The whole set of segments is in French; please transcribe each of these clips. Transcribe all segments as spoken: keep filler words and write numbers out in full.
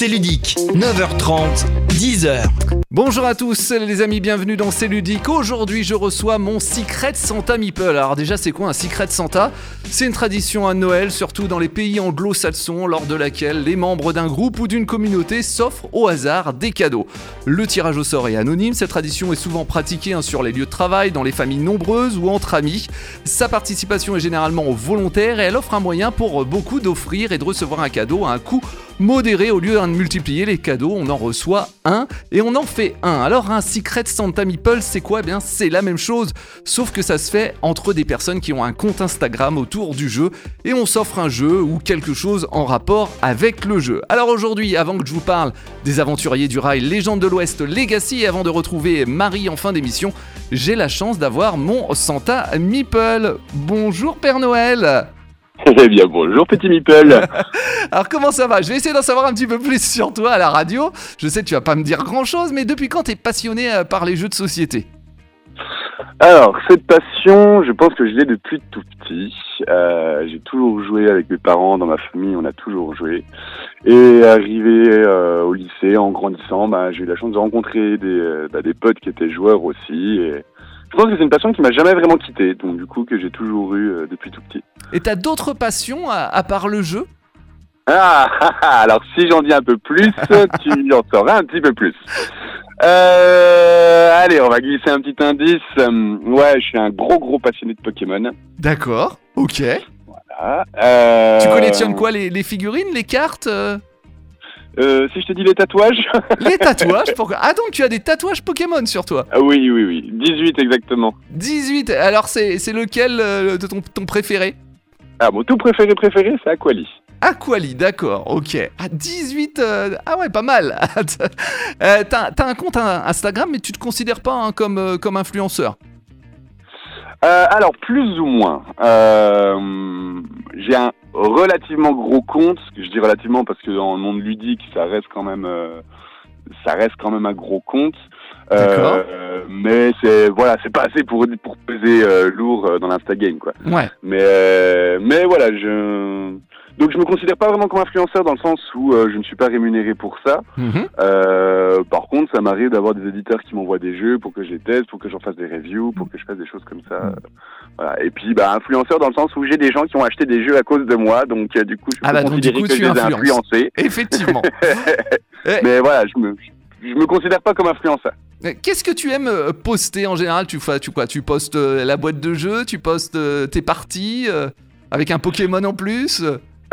C'est ludique, neuf heures trente, dix heures. Bonjour à tous les amis, bienvenue dans C'est ludique. Aujourd'hui je reçois mon Secret Santa Meeple. Alors déjà c'est quoi un Secret Santa ? C'est une tradition à Noël, surtout dans les pays anglo-saxons, lors de laquelle les membres d'un groupe ou d'une communauté s'offrent au hasard des cadeaux. Le tirage au sort est anonyme, cette tradition est souvent pratiquée hein, sur les lieux de travail, dans les familles nombreuses ou entre amis. Sa participation est généralement volontaire et elle offre un moyen pour beaucoup d'offrir et de recevoir un cadeau à un coût modéré. Au lieu de multiplier les cadeaux, on en reçoit un et on en fait un. Alors un Secret Santa Meeple, c'est quoi ? Eh bien, c'est la même chose, sauf que ça se fait entre des personnes qui ont un compte Instagram autour du jeu et on s'offre un jeu ou quelque chose en rapport avec le jeu. Alors aujourd'hui, avant que je vous parle des aventuriers du rail Légende de l'Ouest Legacy et avant de retrouver Marie en fin d'émission, j'ai la chance d'avoir mon Santa Meeple. Bonjour Père Noël. Eh bien bonjour petit Meeple. Alors comment ça va ? Je vais essayer d'en savoir un petit peu plus sur toi à la radio. Je sais que tu vas pas me dire grand chose, mais depuis quand t'es passionné par les jeux de société ? Alors cette passion, je pense que je l'ai depuis tout petit. Euh, j'ai toujours joué avec mes parents, dans ma famille on a toujours joué. Et arrivé euh, au lycée, en grandissant, bah, j'ai eu la chance de rencontrer des, euh, bah, des potes qui étaient joueurs aussi. Et je pense que c'est une passion qui m'a jamais vraiment quitté, donc du coup que j'ai toujours eu euh, depuis tout petit. Et t'as d'autres passions à, à part le jeu ? Ah, ah, ah, alors si j'en dis un peu plus, tu en sauras un petit peu plus. Euh, allez, on va glisser un petit indice. Euh, ouais, je suis un gros gros passionné de Pokémon. D'accord, ok. Voilà. Euh... Tu collectionnes quoi, les, les figurines, les cartes euh... Euh, si je te dis les tatouages. Les tatouages pourquoi... Ah donc tu as des tatouages Pokémon sur toi ? Ah oui, oui, oui. dix-huit exactement. dix-huit, alors c'est, c'est lequel euh, de ton, ton préféré ? Ah, mon tout préféré préféré, c'est Aquali. Aquali, d'accord, ok. Ah, dix-huit, euh, ah ouais, pas mal. euh, t'as, t'as un compte Instagram, mais tu te considères pas hein, comme, euh, comme influenceur ? Euh, alors, plus ou moins. Euh, j'ai un relativement gros compte. Je dis relativement parce que dans le monde ludique, ça reste quand même, euh, ça reste quand même un gros compte. D'accord. Euh, mais c'est voilà, c'est pas assez pour pour peser euh, lourd dans l'Instagame quoi. Ouais. Mais euh, mais voilà, je donc je me considère pas vraiment comme influenceur dans le sens où euh, je ne suis pas rémunéré pour ça. Mm-hmm. Euh, par contre, ça m'arrive d'avoir des éditeurs qui m'envoient des jeux pour que je les teste, pour que j'en fasse des reviews, pour que je fasse des choses comme ça. Mm. Voilà. Et puis, bah, influenceur dans le sens où j'ai des gens qui ont acheté des jeux à cause de moi, donc euh, du coup, je peux ah bah, considérer donc, du coup, que je les ai influencés. Effectivement. Mais voilà, je me je me considère pas comme influenceur. Qu'est-ce que tu aimes poster en général ? Tu fais, tu quoi ? Tu postes la boîte de jeu, tu postes tes parties euh, avec un Pokémon en plus.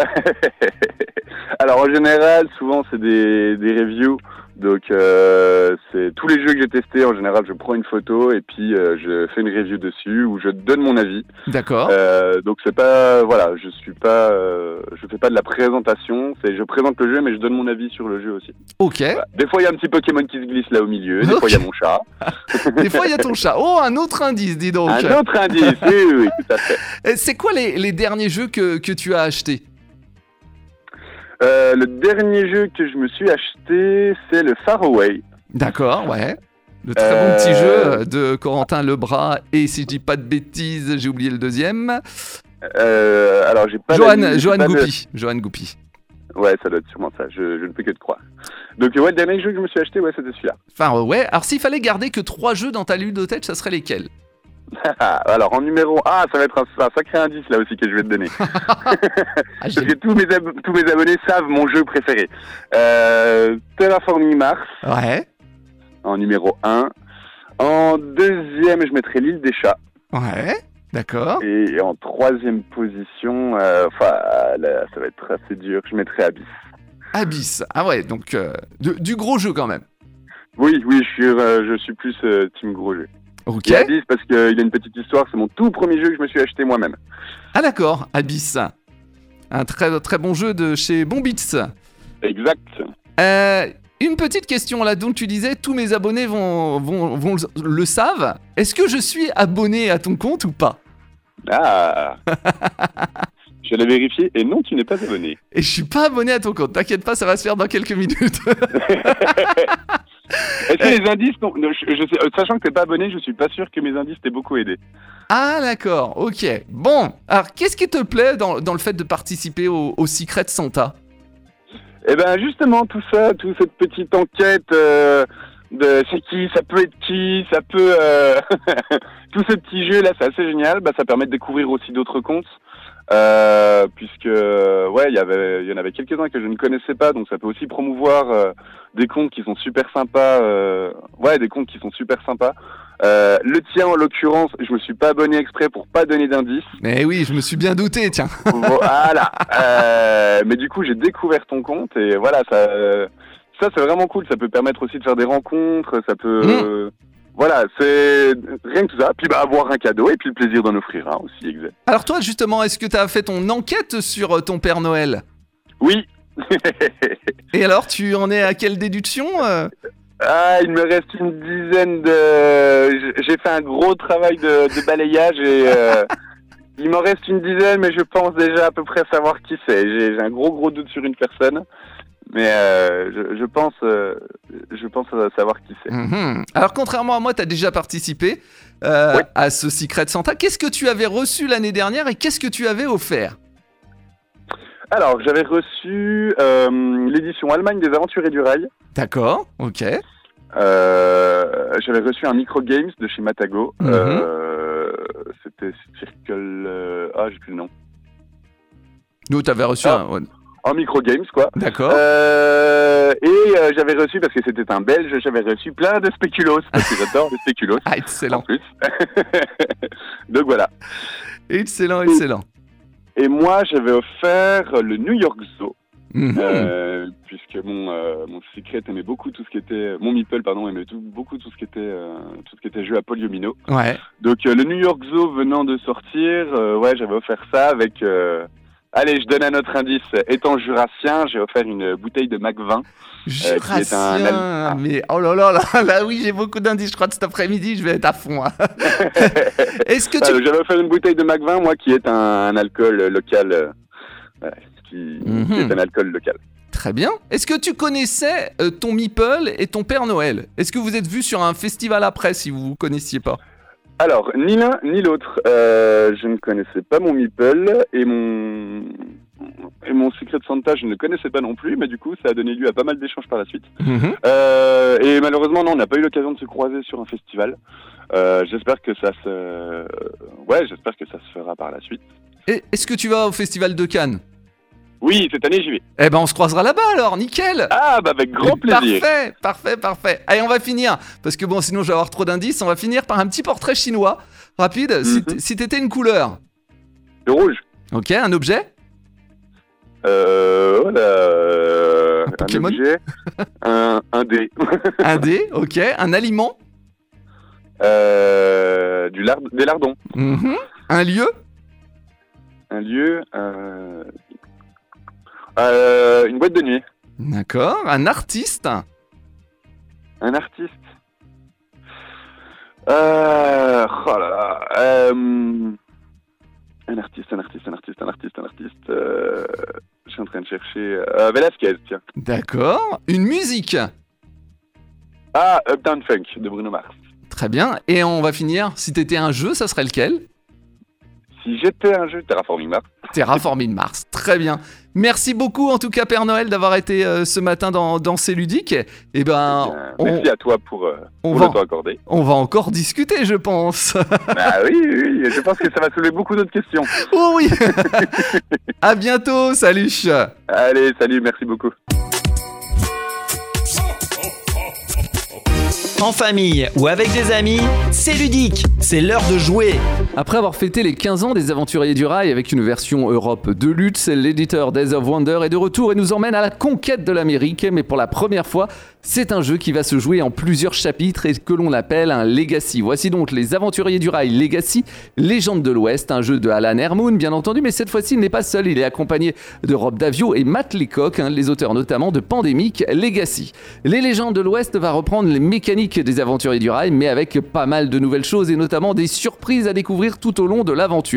Alors en général, souvent c'est des, des reviews. Donc euh, c'est tous les jeux que j'ai testés. En général, je prends une photo et puis euh, je fais une review dessus où je donne mon avis. D'accord. Euh, donc c'est pas voilà, je suis pas, euh, je fais pas de la présentation. C'est je présente le jeu, mais je donne mon avis sur le jeu aussi. Ok. Voilà. Des fois il y a un petit Pokémon qui se glisse là au milieu. Des okay. fois il y a mon chat. Des fois il y a ton chat. Oh, un autre indice, dis donc. Un autre indice. Oui, oui, oui, tout à fait. C'est quoi les, les derniers jeux que que tu as achetés ? Euh, le dernier jeu que je me suis acheté, c'est le Far Away. D'accord, ouais. Le très euh... bon petit jeu de Corentin Lebras et si je dis pas de bêtises, j'ai oublié le deuxième. Euh, alors j'ai pas. Johan, Johan Goupy. De... Johan Goupy. Ouais, ça doit être sûrement ça. Je, je ne peux que te croire. Donc ouais, le dernier jeu que je me suis acheté, ouais, c'était celui-là. Enfin ouais. Alors s'il fallait garder que trois jeux dans ta ludothèque, ça serait lesquels ? Alors en numéro un, ça va être un, un sacré indice là aussi que je vais te donner. ah, Parce que tous mes, ab- tous mes abonnés savent mon jeu préféré. Euh, Terraforming Mars. Ouais. En numéro un. En deuxième, je mettrais l'île des chats. Ouais. D'accord. Et en troisième position, euh, enfin là, ça va être assez dur, je mettrais Abyss. Abyss. Ah ouais, donc euh, de, du gros jeu quand même. Oui, oui, je suis, euh, je suis plus euh, team gros jeu. Ok. Et Abyss parce qu'il y a une petite histoire, c'est mon tout premier jeu que je me suis acheté moi-même. Ah d'accord, Abyss. Un très très bon jeu de chez Bombits. Exact. Euh, une petite question là, donc tu disais tous mes abonnés vont, vont, vont le, le savent. Est-ce que je suis abonné à ton compte ou pas ? Ah. Je l'ai vérifié et non, tu n'es pas abonné. Et je suis pas abonné à ton compte, t'inquiète pas, ça va se faire dans quelques minutes. Est-ce que les indices, non, je, je sais, sachant que t'es pas abonné, je suis pas sûr que mes indices t'aient beaucoup aidé. Ah d'accord, ok. Bon, alors qu'est-ce qui te plaît dans, dans le fait de participer au, au Secret Santa ? Et ben justement, tout ça, toute cette petite enquête euh, de c'est qui, ça peut être qui, ça peut... Euh... tout ce petit jeu là, c'est assez génial. Bah, ça permet de découvrir aussi d'autres comptes. Euh, puisque ouais, il y avait, il y en avait quelques-uns que je ne connaissais pas, donc ça peut aussi promouvoir euh, des comptes qui sont super sympas. Euh, ouais, des comptes qui sont super sympas. Euh, le tien, en l'occurrence, je me suis pas abonné exprès pour pas donner d'indices. Mais oui, je me suis bien douté, tiens. Voilà. Euh, mais du coup, j'ai découvert ton compte et voilà, ça, ça c'est vraiment cool. Ça peut permettre aussi de faire des rencontres. Ça peut. Mmh. Euh, Voilà, c'est rien que tout ça. Puis bah, avoir un cadeau et puis le plaisir d'en offrir un aussi, exact. Alors toi, justement, est-ce que tu as fait ton enquête sur ton Père Noël ? Oui. Et alors, tu en es à quelle déduction euh Ah, il me reste une dizaine de... J'ai fait un gros travail de, de balayage et euh, il m'en reste une dizaine, mais je pense déjà à peu près savoir qui c'est. J'ai, j'ai un gros gros doute sur une personne. Mais euh, je, je pense, euh, je pense savoir qui c'est. Mmh. Alors, contrairement à moi, tu as déjà participé euh, oui. à ce Secret Santa. Qu'est-ce que tu avais reçu l'année dernière et qu'est-ce que tu avais offert ? Alors, j'avais reçu euh, l'édition Allemagne des Aventuriers du Rail. D'accord, ok. Euh, j'avais reçu un Micro Games de chez Matago. Mmh. Euh, c'était Circle... Euh, ah, j'ai plus le nom. Nous, tu avais reçu ah. un... Ouais. En Micro Games, quoi. D'accord. Euh, et euh, j'avais reçu, parce que c'était un Belge, j'avais reçu plein de spéculoos, parce que j'adore les spéculoos. Ah, excellent. En plus. Donc voilà. Excellent, excellent. Et moi, j'avais offert le New York Zoo, Mmh. euh, puisque mon euh, mon Secret aimait beaucoup tout ce qui était, mon Meeple pardon aimait tout, beaucoup tout ce qui était euh, tout ce qui était jeu à Poliomino. Ouais. Donc euh, le New York Zoo venant de sortir, euh, ouais, j'avais offert ça avec. Euh, Allez, je donne un autre indice. Étant jurassien, j'ai offert une bouteille de Mac vingt. Jurassien, euh, un... mais oh là là là, là oui, j'ai beaucoup d'indices. Je crois que cet après-midi, je vais être à fond. Hein. Est-ce que tu... Alors, j'avais offert une bouteille de Mac vingt, moi, qui est un, un alcool local, euh, qui, mm-hmm. qui est un alcool local. Très bien. Est-ce que tu connaissais euh, ton Meeple et ton Père Noël ? Est-ce que vous êtes vus sur un festival après, si vous ne vous connaissiez pas ? Alors, ni l'un ni l'autre. Euh, je ne connaissais pas mon Meeple et mon et mon Secret Santa, je ne le connaissais pas non plus, mais du coup, ça a donné lieu à pas mal d'échanges par la suite. Mmh. Euh, et malheureusement, non, on n'a pas eu l'occasion de se croiser sur un festival. Euh, j'espère que ça se, ouais, j'espère que ça se fera par la suite. Et est-ce que tu vas au festival de Cannes ? Oui, cette année, j'y vais. Eh ben, on se croisera là-bas alors, nickel. Ah, bah avec grand plaisir. Parfait, parfait, parfait. Allez, on va finir, parce que bon, sinon je vais avoir trop d'indices. On va finir par un petit portrait chinois, rapide. Mm-hmm. Si, si t'étais une couleur. Le rouge. Ok, un objet. Euh, voilà. Euh, un Pokémon. Un objet. un, un dé. Un dé, ok. Un aliment. Euh, du lard, des lardons. Mm-hmm. Un lieu. Un lieu. Euh... Euh, une boîte de nuit. D'accord. Un artiste. Un artiste. Euh, oh là là. Euh, un artiste, un artiste, un artiste, un artiste, un artiste. Euh, je suis en train de chercher. Euh, Velasquez, tiens. D'accord. Une musique. Ah, Uptown Funk de Bruno Mars. Très bien. Et on va finir. Si t'étais un jeu, ça serait lequel ? Si j'étais un jeu, Terraforming Mars. Terraforming Mars, très bien. Merci beaucoup en tout cas Père Noël d'avoir été euh, ce matin dans, dans C'est Ludique. Et ben, eh bien, merci on, à toi pour, euh, on pour va, le temps accordé. On va encore discuter, je pense. Bah oui, oui, je pense que ça va soulever beaucoup d'autres questions. Oh oui. À bientôt, salut. Allez, salut, merci beaucoup. En famille ou avec des amis, c'est ludique, c'est l'heure de jouer. Après avoir fêté les quinze ans des Aventuriers du Rail avec une version Europe de lutte, l'éditeur Days of Wonder est de retour et nous emmène à la conquête de l'Amérique. Mais pour la première fois, c'est un jeu qui va se jouer en plusieurs chapitres et que l'on appelle un Legacy. Voici donc les Aventuriers du Rail Legacy, Légende de l'Ouest, un jeu de Alan Hermoun bien entendu, mais cette fois-ci il n'est pas seul, il est accompagné de Rob Daviau et Matt Leacock, hein, les auteurs notamment de Pandemic Legacy. Les Légendes de l'Ouest va reprendre les mécaniques des Aventuriers du Rail, mais avec pas mal de nouvelles choses et notamment des surprises à découvrir tout au long de l'aventure.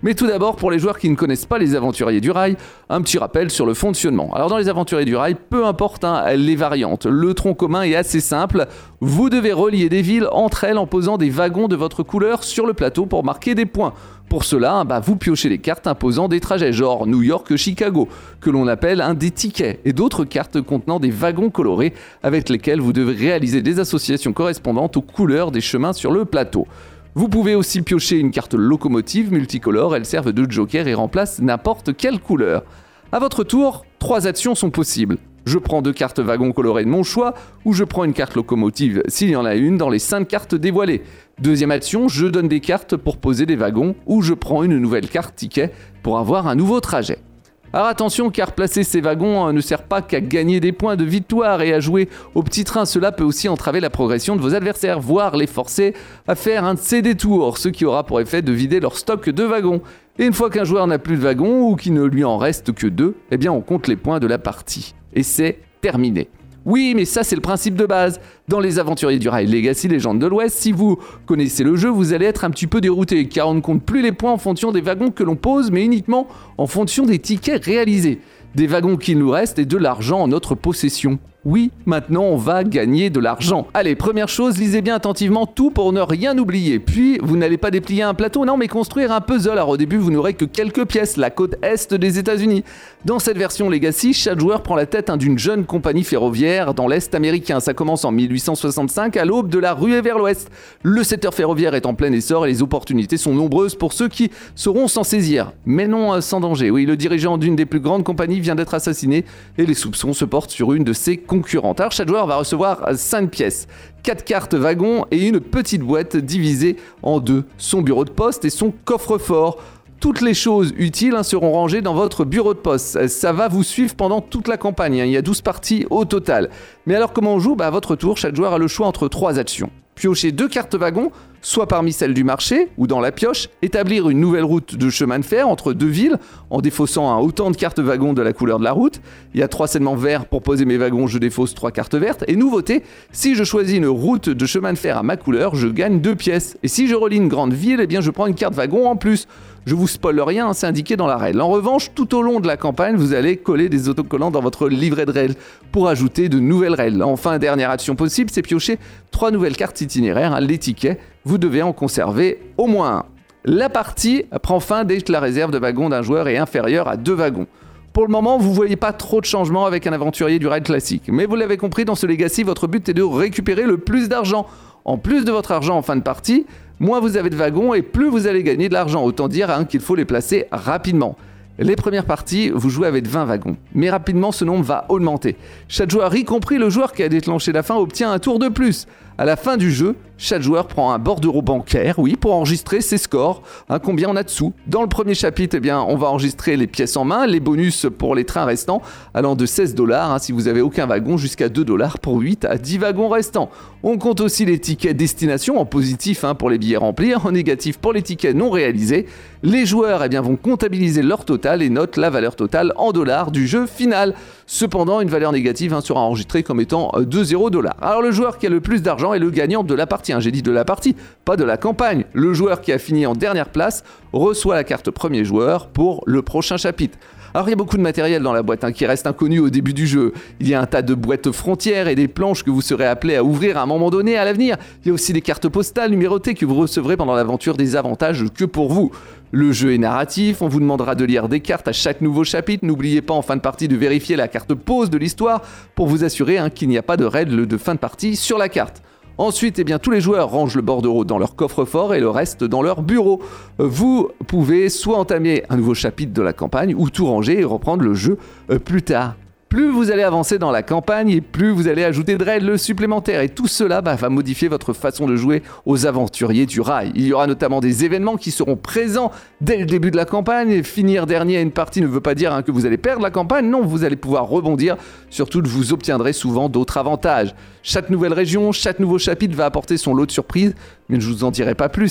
Mais tout d'abord, pour les joueurs qui ne connaissent pas les aventuriers du rail, un petit rappel sur le fonctionnement. Alors dans les aventuriers du rail, peu importe hein, les variantes, le tronc commun est assez simple. Vous devez relier des villes entre elles en posant des wagons de votre couleur sur le plateau pour marquer des points. Pour cela, bah, vous piochez les cartes imposant des trajets, genre New York-Chicago, que l'on appelle un des tickets, et d'autres cartes contenant des wagons colorés avec lesquels vous devez réaliser des associations correspondantes aux couleurs des chemins sur le plateau. Vous pouvez aussi piocher une carte locomotive multicolore, elles servent de joker et remplacent n'importe quelle couleur. A votre tour, trois actions sont possibles. Je prends deux cartes wagons colorées de mon choix, ou je prends une carte locomotive s'il y en a une dans les cinq cartes dévoilées. Deuxième action, je donne des cartes pour poser des wagons, ou je prends une nouvelle carte ticket pour avoir un nouveau trajet. Alors attention, car placer ces wagons ne sert pas qu'à gagner des points de victoire et à jouer au petit train. Cela peut aussi entraver la progression de vos adversaires, voire les forcer à faire un de ces détours, ce qui aura pour effet de vider leur stock de wagons. Et une fois qu'un joueur n'a plus de wagons, ou qu'il ne lui en reste que deux, eh bien on compte les points de la partie. Et c'est terminé. Oui, mais ça c'est le principe de base. Dans les Aventuriers du Rail Legacy Légendes de l'Ouest, si vous connaissez le jeu, vous allez être un petit peu dérouté, car on ne compte plus les points en fonction des wagons que l'on pose, mais uniquement en fonction des tickets réalisés. Des wagons qu'il nous reste et de l'argent en notre possession. Oui, maintenant on va gagner de l'argent. Allez, première chose, lisez bien attentivement tout pour ne rien oublier. Puis, vous n'allez pas déplier un plateau, non, mais construire un puzzle. Alors au début, vous n'aurez que quelques pièces, la côte est des États-Unis. Dans cette version Legacy, chaque joueur prend la tête hein, d'une jeune compagnie ferroviaire dans l'Est américain. Ça commence en mille huit cent soixante-cinq, à l'aube de la ruée vers l'Ouest. Le secteur ferroviaire est en plein essor et les opportunités sont nombreuses pour ceux qui sauront s'en saisir. Mais non euh, sans danger. Oui, le dirigeant d'une des plus grandes compagnies vient d'être assassiné et les soupçons se portent sur une de ses concurrentes. Alors chaque joueur va recevoir cinq pièces, quatre cartes wagons et une petite boîte divisée en deux, son bureau de poste et son coffre-fort. Toutes les choses utiles hein, seront rangées dans votre bureau de poste. Ça va vous suivre pendant toute la campagne, hein. Il y a douze parties au total. Mais alors comment on joue ? Bah, à votre tour, chaque joueur a le choix entre trois actions. Piocher deux cartes wagons, soit parmi celles du marché ou dans la pioche, établir une nouvelle route de chemin de fer entre deux villes en défaussant un autant de cartes wagons de la couleur de la route. Il y a trois segments verts pour poser mes wagons, je défausse trois cartes vertes. Et nouveauté, si je choisis une route de chemin de fer à ma couleur, je gagne deux pièces. Et si je relie une grande ville, eh bien je prends une carte wagon en plus. Je vous spoile rien, hein, c'est indiqué dans la règle. En revanche, tout au long de la campagne, vous allez coller des autocollants dans votre livret de règles pour ajouter de nouvelles règles. Enfin, dernière action possible, c'est piocher trois nouvelles cartes itinéraires, hein, les tickets. Vous devez en conserver au moins un. La partie prend fin dès que la réserve de wagons d'un joueur est inférieure à deux wagons. Pour le moment, vous ne voyez pas trop de changements avec un aventurier du rail classique. Mais vous l'avez compris, dans ce Legacy, votre but est de récupérer le plus d'argent. En plus de votre argent en fin de partie, moins vous avez de wagons et plus vous allez gagner de l'argent. Autant dire hein, qu'il faut les placer rapidement. Les premières parties, vous jouez avec vingt wagons. Mais rapidement, ce nombre va augmenter. Chaque joueur, y compris le joueur qui a déclenché la fin, obtient un tour de plus. À la fin du jeu, chaque joueur prend un bordereau bancaire, oui, pour enregistrer ses scores, hein, combien on a de sous. Dans le premier chapitre, eh bien, on va enregistrer les pièces en main, les bonus pour les trains restants, allant de seize dollars hein, si vous avez aucun wagon, jusqu'à deux dollars pour huit à dix wagons restants. On compte aussi les tickets destination en positif hein, pour les billets remplis, en négatif pour les tickets non réalisés. Les joueurs eh bien, vont comptabiliser leur total et notent la valeur totale en dollars du jeu final. Cependant, une valeur négative hein, sera enregistrée comme étant de zéro dollar. Alors le joueur qui a le plus d'argent est le gagnant de la partie. Hein. J'ai dit de la partie, pas de la campagne. Le joueur qui a fini en dernière place reçoit la carte premier joueur pour le prochain chapitre. Alors il y a beaucoup de matériel dans la boîte hein, qui reste inconnu au début du jeu. Il y a un tas de boîtes frontières et des planches que vous serez appelés à ouvrir à un moment donné à l'avenir. Il y a aussi des cartes postales numérotées que vous recevrez pendant l'aventure, des avantages que pour vous. Le jeu est narratif, on vous demandera de lire des cartes à chaque nouveau chapitre. N'oubliez pas en fin de partie de vérifier la carte pause de l'histoire pour vous assurer hein, qu'il n'y a pas de règle de fin de partie sur la carte. Ensuite, eh bien, tous les joueurs rangent le bordereau dans leur coffre-fort et le reste dans leur bureau. Vous pouvez soit entamer un nouveau chapitre de la campagne ou tout ranger et reprendre le jeu plus tard. Plus vous allez avancer dans la campagne et plus vous allez ajouter de règles supplémentaires. Et tout cela bah, va modifier votre façon de jouer aux aventuriers du rail. Il y aura notamment des événements qui seront présents dès le début de la campagne. Et finir dernier à une partie ne veut pas dire hein, que vous allez perdre la campagne. Non, vous allez pouvoir rebondir. Surtout, vous obtiendrez souvent d'autres avantages. Chaque nouvelle région, chaque nouveau chapitre va apporter son lot de surprises. Mais je ne vous en dirai pas plus. Hein.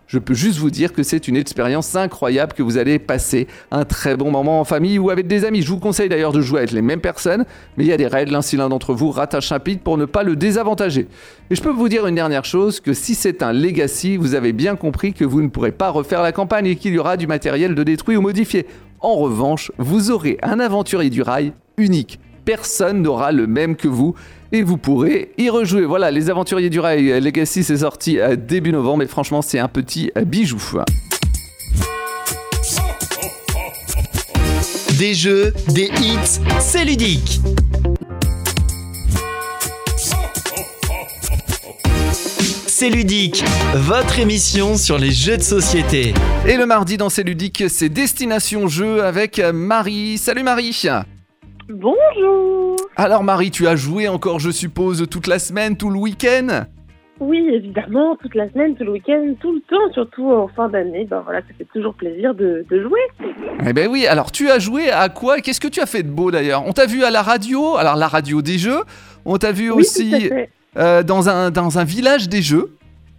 Je peux juste vous dire que c'est une expérience incroyable, que vous allez passer un très bon moment en famille ou avec des amis. Je vous conseille d'ailleurs de jouer avec les mêmes personnes, mais il y a des règles, hein, si l'un d'entre vous rate un chapitre pour ne pas le désavantager. Et je peux vous dire une dernière chose, que si c'est un Legacy, vous avez bien compris que vous ne pourrez pas refaire la campagne et qu'il y aura du matériel de détruit ou modifié. En revanche, vous aurez un aventurier du rail unique. Personne n'aura le même que vous et vous pourrez y rejouer. Voilà, les Aventuriers du Rail Legacy, c'est sorti début novembre et franchement, c'est un petit bijou. Des jeux, des hits, c'est ludique. C'est ludique, votre émission sur les jeux de société. Et le mardi dans C'est ludique, c'est Destination Jeux avec Marie. Salut Marie. Bonjour. Alors Marie, tu as joué encore, je suppose, toute la semaine, tout le week-end ? Oui, évidemment, toute la semaine, tout le week-end, tout le temps, surtout en fin d'année. Ben voilà, ça fait toujours plaisir de, de jouer. Eh ben oui, alors tu as joué à quoi ? Qu'est-ce que tu as fait de beau d'ailleurs ? On t'a vu à la radio, alors la radio des jeux. On t'a vu oui, aussi euh, dans, un, dans un village des jeux.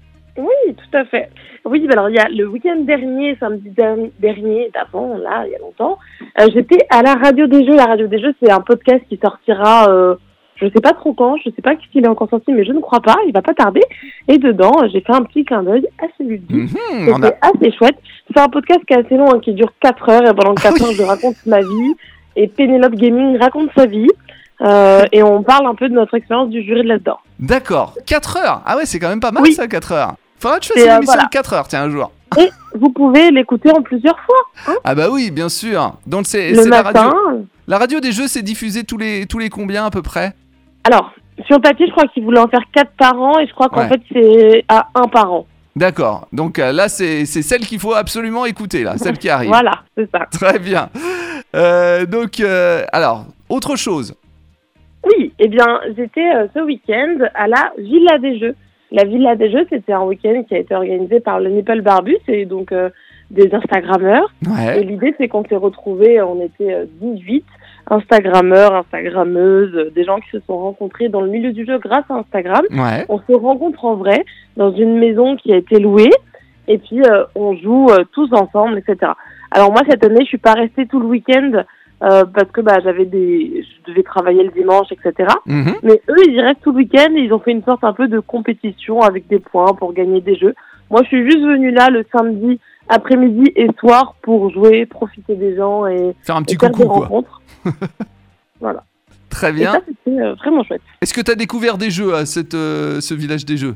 Oui, tout à fait. Oui, ben alors il y a le week-end dernier, samedi dernier, d'avant, là, il y a longtemps, euh, j'étais à la radio des jeux. La radio des jeux, c'est un podcast qui sortira, euh, je sais pas trop quand, je sais pas s'il est encore sorti, mais je ne crois pas, il va pas tarder. Et dedans, j'ai fait un petit clin d'œil assez ludique. Mmh, C'était a... assez chouette. C'est un podcast qui est assez long, hein, qui dure quatre heures, et pendant quatre heures, je raconte ma vie, et Pénélope Gaming raconte sa vie. Euh, et on parle un peu de notre expérience du jury de là-dedans. D'accord, quatre heures. Ah ouais, c'est quand même pas mal oui. ça, quatre heures. Faudra que tu fasses une euh, émission voilà. de quatre heures, tiens, un jour. Et vous pouvez l'écouter en plusieurs fois. Hein ah bah oui, bien sûr. Donc c'est, le c'est matin. La radio. La radio des jeux, c'est diffusé tous les, tous les combien à peu près ? Alors, sur le papier, je crois qu'ils voulaient en faire quatre par an et je crois qu'en ouais. fait, c'est à un par an. D'accord. Donc euh, là, c'est, c'est celle qu'il faut absolument écouter, là, celle qui arrive. Voilà, c'est ça. Très bien. Euh, donc, euh, alors, autre chose. Oui, eh bien, j'étais euh, ce week-end à la Villa des Jeux. La Villa des Jeux, c'était un week-end qui a été organisé par le Nipple Barbus et donc euh, des Instagrammeurs. Ouais. Et l'idée, c'est qu'on s'est retrouvés, on était euh, dix-huit Instagrammeurs, Instagrammeuses, euh, des gens qui se sont rencontrés dans le milieu du jeu grâce à Instagram. Ouais. On se rencontre en vrai dans une maison qui a été louée et puis euh, on joue euh, tous ensemble, et cetera. Alors moi, cette année, je suis pas restée tout le week-end Euh, parce que bah j'avais des, je devais travailler le dimanche, et cetera. Mmh. Mais eux, ils y restent tout le week-end et ils ont fait une sorte un peu de compétition avec des points pour gagner des jeux. Moi, je suis juste venue là le samedi après-midi et soir pour jouer, profiter des gens et faire un petit et faire coucou, des quoi. rencontres. Voilà. Très bien. Et ça, c'était euh, vraiment chouette. Est-ce que tu as découvert des jeux à cette, euh, ce village des jeux ?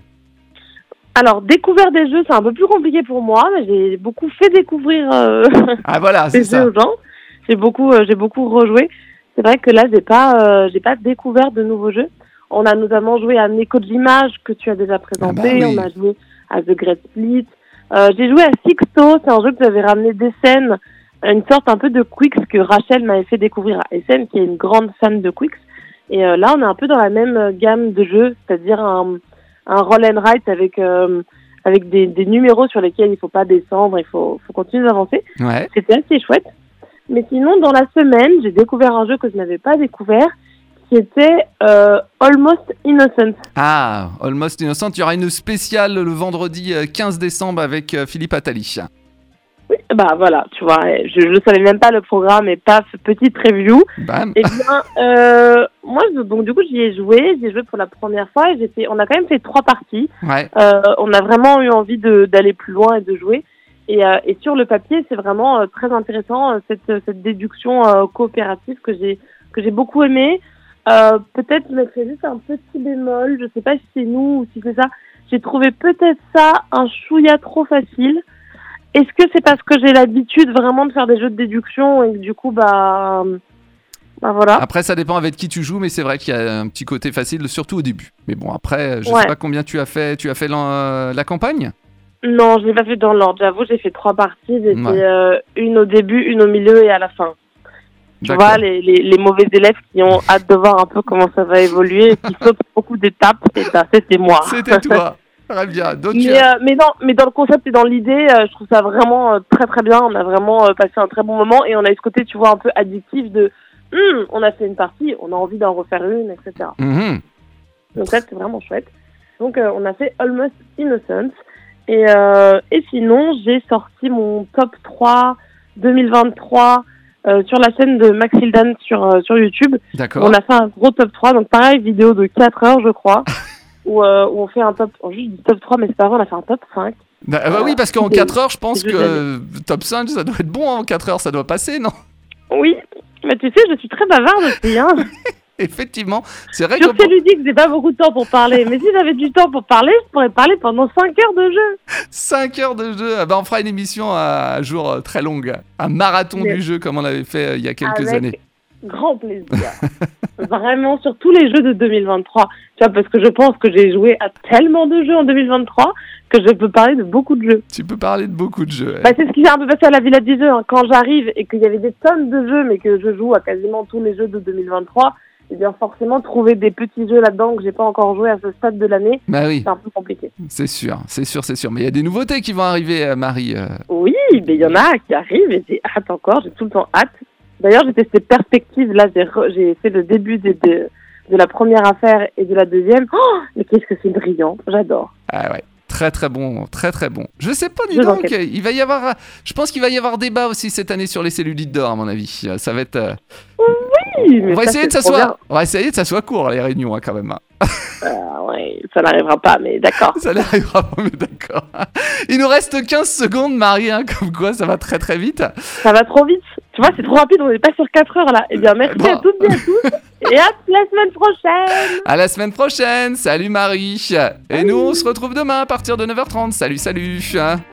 Alors, découvert des jeux, c'est un peu plus compliqué pour moi, mais j'ai beaucoup fait découvrir euh, ah voilà, c'est des ça. jeux aux gens. J'ai beaucoup, euh, j'ai beaucoup rejoué. C'est vrai que là, j'ai pas, euh, j'ai pas découvert de nouveaux jeux. On a notamment joué à Neko de l'image que tu as déjà présenté. Ah bah oui. On a joué à The Great Split. Euh, j'ai joué à Sixto. C'est un jeu que j'avais ramené d'Essen, une sorte un peu de Quicks que Rachel m'avait fait découvrir à Essen, qui est une grande fan de Quicks. Et euh, là, on est un peu dans la même gamme de jeux, c'est-à-dire un, un roll and write avec euh, avec des, des numéros sur lesquels il faut pas descendre, il faut, faut continuer d'avancer. Ouais. C'était assez chouette. Mais sinon, dans la semaine, j'ai découvert un jeu que je n'avais pas découvert, qui était euh, Almost Innocent. Ah, Almost Innocent. Il y aura une spéciale le vendredi quinze décembre avec Philippe Attali. Oui, bah voilà, tu vois, je ne savais même pas le programme et paf, petite review. Bam. Et bien, euh, moi, je, donc du coup, j'y ai joué, j'y ai joué pour la première fois et j'ai fait, on a quand même fait trois parties. Ouais. Euh, on a vraiment eu envie de, d'aller plus loin et de jouer. Et, euh, et sur le papier, c'est vraiment euh, très intéressant euh, cette, cette déduction euh, coopérative que j'ai que j'ai beaucoup aimée. Euh, peut-être je mettrais juste un petit bémol. Je sais pas si c'est nous ou si c'est ça. J'ai trouvé peut-être ça un chouïa trop facile. Est-ce que c'est parce que j'ai l'habitude vraiment de faire des jeux de déduction et que du coup bah bah voilà. Après, ça dépend avec qui tu joues, mais c'est vrai qu'il y a un petit côté facile, surtout au début. Mais bon, après, je ouais. sais pas combien tu as fait. Tu as fait la, la campagne ? Non, je l'ai pas fait dans l'ordre. J'avoue, j'ai fait trois parties. J'ai ouais. fait euh, une au début, une au milieu et à la fin. Tu D'accord. vois, les, les, les mauvais élèves qui ont hâte de voir un peu comment ça va évoluer et qui sautent beaucoup d'étapes, et ça, c'était moi. C'était toi. Très bien. Donc, mais, euh... euh, mais, dans, mais dans le concept et dans l'idée, euh, je trouve ça vraiment euh, très très bien. On a vraiment euh, passé un très bon moment et on a eu ce côté, tu vois, un peu addictif de hm, on a fait une partie, on a envie d'en refaire une, et cetera. Mm-hmm. Donc ça, c'est vraiment chouette. Donc euh, on a fait Almost Innocent. Et, euh, et sinon, j'ai sorti mon top trois deux mille vingt-trois euh, sur la chaîne de Maxildan sur, euh, sur YouTube. D'accord. On a fait un gros top trois, donc pareil, vidéo de quatre heures, je crois, où, euh, où on fait un top, juste du top trois, mais c'est pas vrai, on a fait un top cinq. Bah, bah oui, parce qu'en C'est- quatre heures, je pense c'est que juste euh, top cinq, ça doit être bon. En quatre heures, ça doit passer, non? Oui, mais tu sais, je suis très bavarde aussi, hein. Effectivement, c'est vrai Sur que C'est ludique, j'ai pas beaucoup de temps pour parler, mais si j'avais du temps pour parler, je pourrais parler pendant cinq heures de jeu. cinq heures de jeu, ah bah on fera une émission à jour euh, très longue, un marathon Mais- du jeu comme on avait fait euh, il y a quelques Avec années. grand plaisir. Vraiment, sur tous les jeux de deux mille vingt-trois. Tu vois, parce que je pense que j'ai joué à tellement de jeux en deux mille vingt-trois que je peux parler de beaucoup de jeux. Tu peux parler de beaucoup de jeux. Bah, c'est ce qui s'est un peu passé à la Villa des Jeux. Hein. Quand j'arrive et qu'il y avait des tonnes de jeux, mais que je joue à quasiment tous les jeux de deux mille vingt-trois, eh bien forcément, trouver des petits jeux là-dedans que j'ai pas encore joué à ce stade de l'année, Bah oui, c'est un peu compliqué. c'est sûr, c'est sûr, c'est sûr. Mais il y a des nouveautés qui vont arriver, euh, Marie. euh. Oui, mais il y en a qui arrivent et j'ai hâte encore, j'ai tout le temps hâte. D'ailleurs, j'ai testé Perspective, là, j'ai, re- j'ai fait le début des- de, de la première affaire et de la deuxième. Oh, mais qu'est-ce que c'est brillant, j'adore. Ah ouais. Très très bon, très très bon. Je sais pas, dis Deux donc, enquêtes. il va y avoir, euh, je pense qu'il va y avoir débat aussi cette année sur les cellulites d'or, à mon avis. Euh, Ça va être, euh, Oui, mais on va ça, essayer de c'est ça trop soit, bien. on va essayer de ça soit court les réunions hein, quand même. hein. Ah, ouais, ça n'arrivera pas, mais d'accord. Ça n'arrivera pas, mais d'accord. Il nous reste quinze secondes, Marie, hein, comme quoi ça va très très vite. Ça va trop vite. Tu vois, c'est trop rapide, on n'est pas sur quatre heures là. Eh bien, merci Bon. à toutes et à tous. Et à la semaine prochaine. À la semaine prochaine. Salut Marie. Et nous, on se retrouve demain à partir de neuf heures trente. Salut, salut.